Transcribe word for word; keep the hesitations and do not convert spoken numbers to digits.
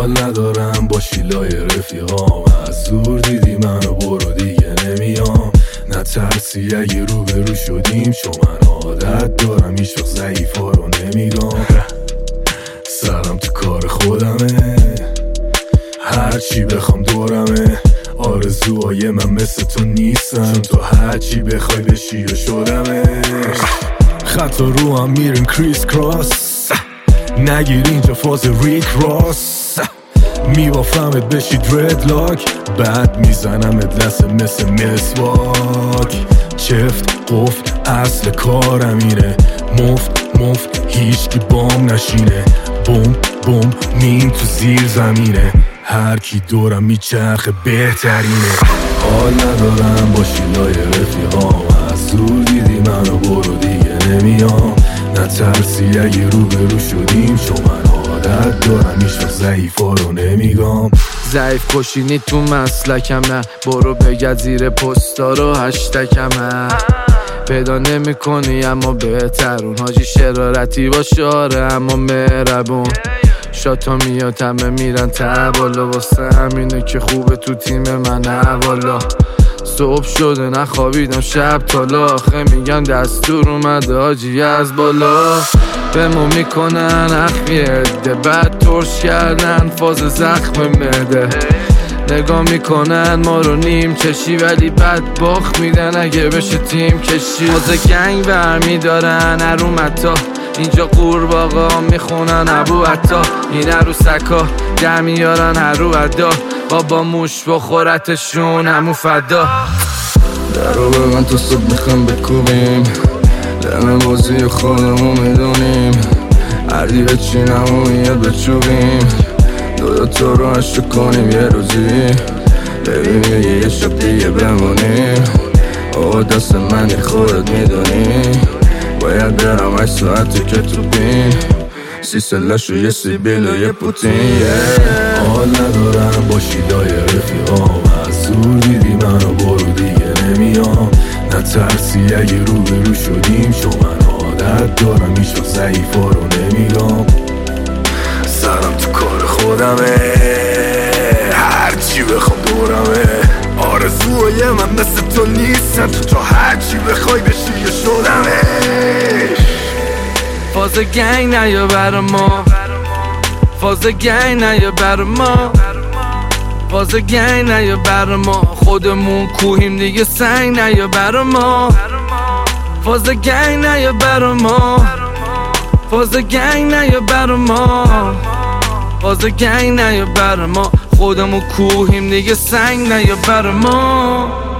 حال ندارم با شیلای رفیقام، از دور دیدی منو برو دیگه نمیام. نترسی اگه رو به رو شدیم، چون من عادت دارم هیچ وقت ضعیفا رو نمیگم. سرم تو کار خودمه، هرچی بخوام دورمه. آرزوهای من مثل تو نیستن، چون تو هرچی بخوای بشی و شدمش. خطا رو هم میرن کریس کراس، نگیر اینجا فاز ریک راس. میبافمت بشی دردلاک، بعد میزنمت لسه مثل مسواک. چفت قفت اصل کارم اینه، مفت مفت هیچ کی بام نشینه. بوم بوم مین تو زیر زمینه، هر کی دورم میچرخه بهترینه. حال ندارم با شیلای رفیقام، از دور دیدی منو برو دیگه نمیام. نترسی اگه رو به رو شدیم، چون من عادت دارم هیچ وقت ضعیفا رو نمیگم. ضعیف کشینی تو مسلکم نه، برو بگرد زیر پستا رو هشتکم نه. پیدا نمی کنی اما بهترون، حاجی شرارتی با شاره اما مهربون. شاتا میاد همه میرن ته بالا، واسه همینه که خوبه تو تیم من اوالا. صبح شده نخوابیدم شب تالا، آخه میگن دستور اومده حاجی از بالا. بمو میکنن اخمی عده، بعد ترش کردن فاز زخم معده. نگاه میکنن ما رو نیم چشی، ولی بعد باخت میدن اگه بشه تیم کشی. فاز گنگ برمیدارن ارومتا، اینجا قورباغا میخونن ابو عطا. این عروسکا در میارن هر رو ادا، بابا موش بخورتشون همو فدا. درو به من تو صبح میخوام بکوبیم، دم بازی خودمو میدونیم. هردی به چینمو میاد بچوبیم، دو دو تو رو عشق کنیم یه روزی. ببینیم یه شب دیگه بمونیم، آقا دست منی خودت میدونی. باید برم هشت ساعتی که تو بین، سی سلش و یه سیبیل و یه پوتین. حال ندارم با شیلای رفیقام، از دور دیدی منو برو دیگه نمیام. نترسی اگه رو به رو شدیم، چون من عادت دارم هیچ وقت ضعیفا رو نمیگم. سرم تو کار خودمه، هرچی بخوام دورمه. آرزوهای من مثل تو نیستن، تو تا هرچی بخوای بشی یه شدمه. فاز گنگ نیا بر ما، فاز گنگ نیا بر ما، فاز گنگ نیا بر ما. خودمون کوهیم دیگه سنگ نیا بر ما. فاز گنگ نیا بر ما، فاز گنگ نیا بر ما، فاز گنگ نیا بر ما. خودمون کوهیم دیگه سنگ نیا بر ما.